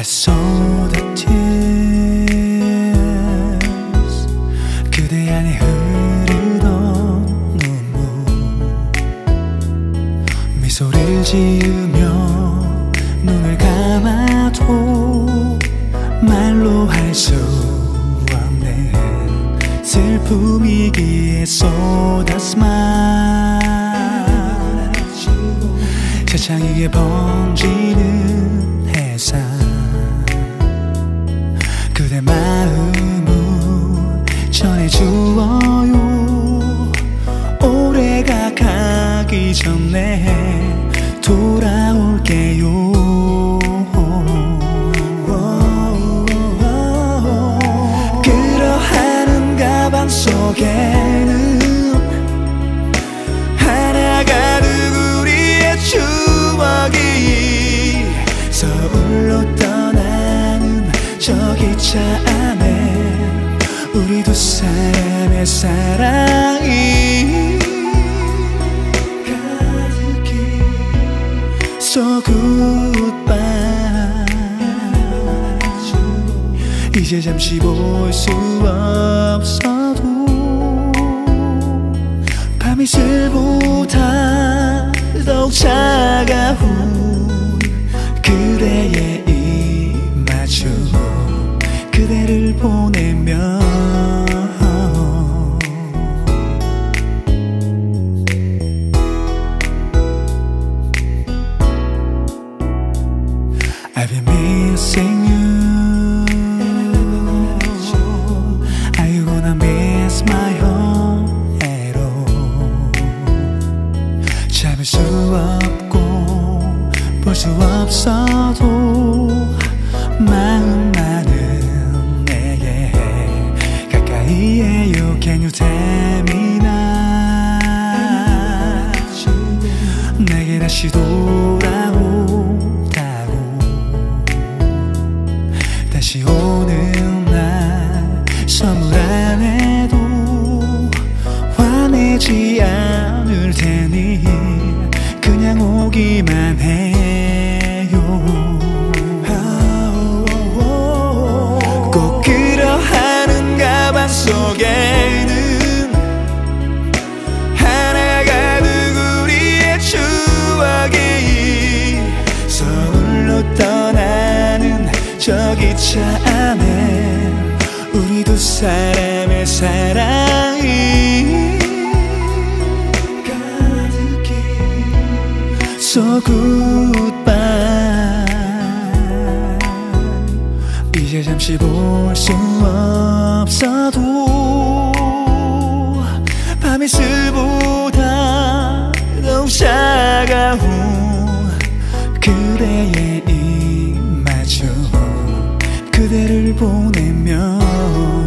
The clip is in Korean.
I saw the tears 그대 안에 흐르던 눈물 미소를 지으며 눈을 감아도 말로 할 수 없는 슬픔이기에 So that's mine 세상에게 번지는 해상 그대 마음을 전해주어요 올해가 가기 전에 돌아올게요 그러하는 가방 속에는 하나 가득 우리의 추억이 서울로 떠나는 저 기차 안에 우리 두 사람의 사랑이 가득히 So goodbye 이제 잠시 볼 수 없어도 밤이슬보다 더욱 차가운 그대의 입맞춤 그대를 보내며 I've been missing you Are you gonna miss my home at all 잡을 수 없고 볼 수 없어도 마음만은 내게 가까이 해요 Can you tell me now 내게 다시 돌아오다고 다시 오는 날 선물 안 해도 화내지 않을 테니 그냥 오기만 해요 꼭 그러하는 가방 속에는 하나 가득 우리의 추억이 서울로 떠나는 저 기차 안에 우리 두 사람의 사랑이 가득히 So goodbye 이제 잠시 볼 수 없어도 밤이슬보다 더욱 차가운 그대의 입맞춤 그대를 보내며